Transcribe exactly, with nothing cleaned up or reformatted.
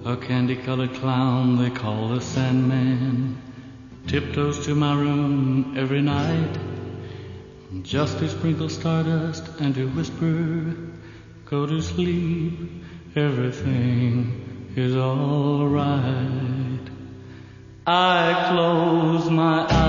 A candy-colored clown they call the Sandman tiptoes to my room every night just to sprinkle stardust and to whisper, go to sleep, everything is all right. I close my eyes